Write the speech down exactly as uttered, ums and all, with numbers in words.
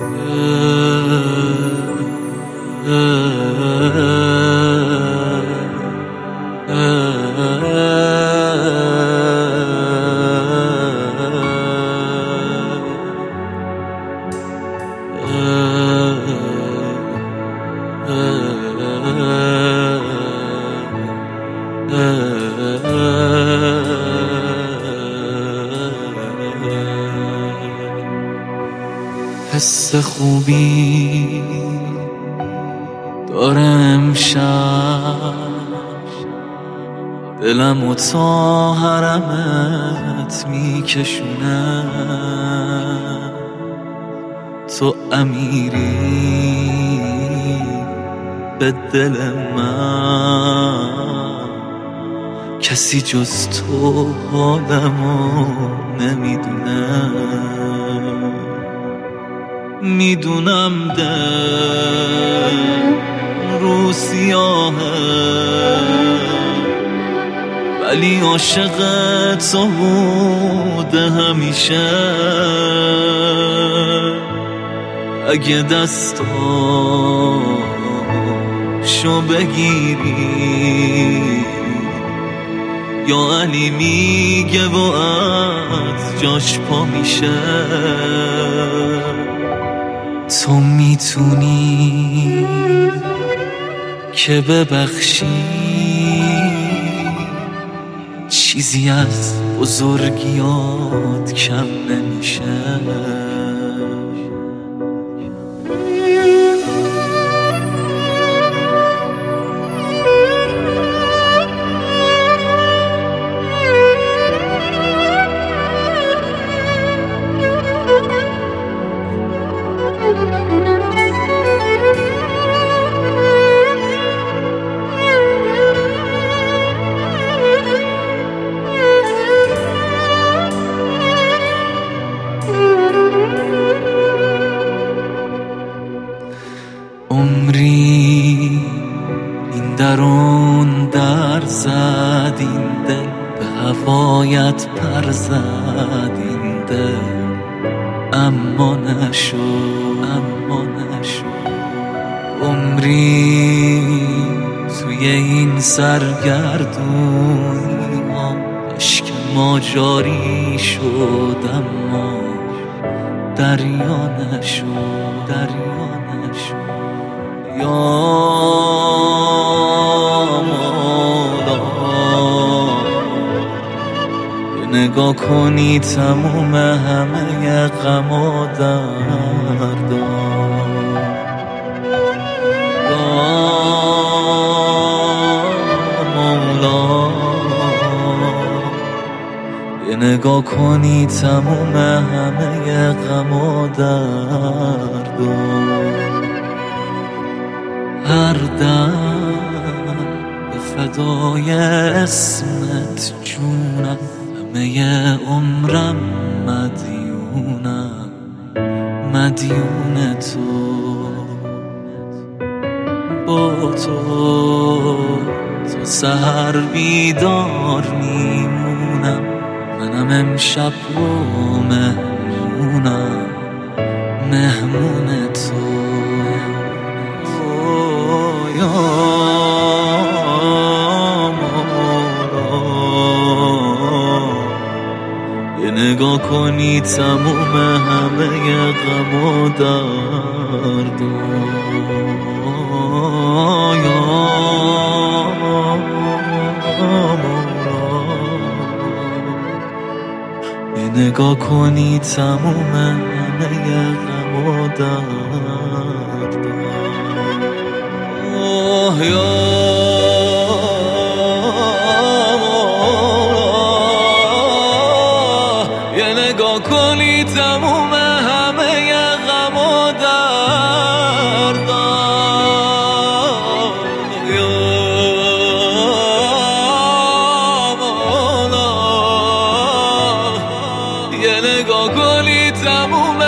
حس خوبی داره امشب، دلمو تا حرمت میکشونه. تو امیری به دل من، کسی جز تو حالمو نمیدونه. میدونم دل رو سیاهه، ولی عاشق تو بوده همیشه. اگه دستاشو بگیری، یا علی میگه و از جاش پا میشه. تو میتونی که ببخشی، چیزی از بزرگیات کم نمیشه. عمری این درون در زد، این دل به هوایت پر زد. این دل اما نشد، اما نشد. عمری توی این سرگردونی ها عشق ما جاری شد، اما دریا نشد، دریا نشد. یا مولا، نگاه کنی تموم همه غم و دردا. یا مولا، نگاه کنی تموم همه غم و دردا. هر دم به فدای اسمت جونم، همه عمرم مدیونم، مدیون تو. با تو تا سحر بیدار میمونم، منم امشب رو مهمونم، مهمون تو. نگاه کنی تموم همه غم و دردا. یا مولا، نگاه کنی تموم همه غم و دردا. یا نگاه کنی تموم همه غم و دردا. یا مولا، یه نگاه کنی تموم